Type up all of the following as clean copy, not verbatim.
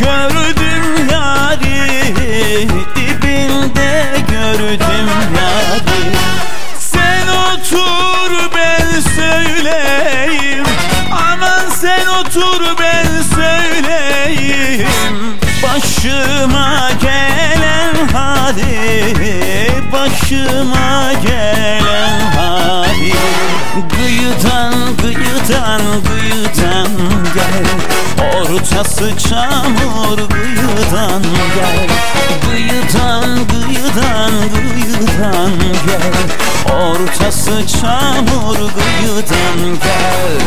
Gördüm yari, dibinde gördüm yari. Sen otur ben söyleyeyim, aman sen otur ben söyleyeyim. Başıma gelen hali, başıma gelen hali. Kıyıdan kıyıdan kıyıdan gel, ortası çamur kıyıdan gel. Kıyıdan kıyıdan kıyıdan gel, ortası çamur kıyıdan gel.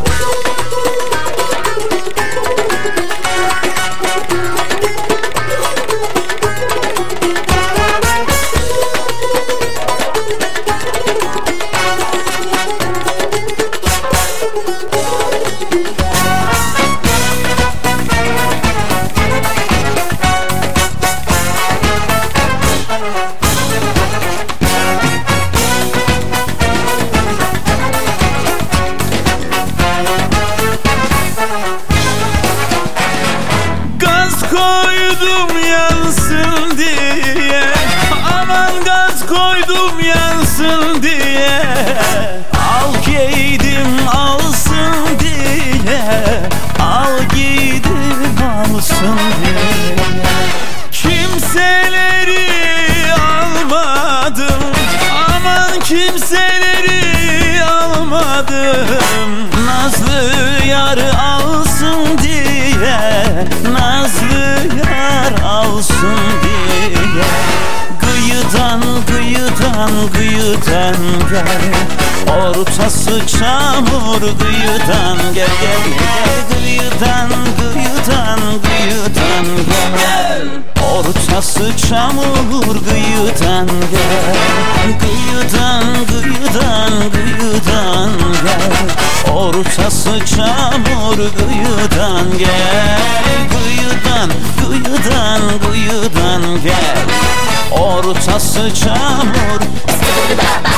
Koydum yansın diye, aman gaz koydum yansın diye. Al giydim alsın diye, al giydim alsın diye. Kimseleri almadım, aman kimseleri almadım. Nazlı yar alsın diye, nazlı yar alsın diye. Kıyıdan kıyıdan kıyıdan gel, ortası çamur kıyıdan gel gel gel. Kıyıdan kıyıdan kıyıdan gel, ortası çamur kıyıdan gel. Kıyıdan kıyıdan kıyıdan gel, ortası çamur kıyıdan gel. Kıyıdan kıyıdan kıyıdan gel, ortası çamur.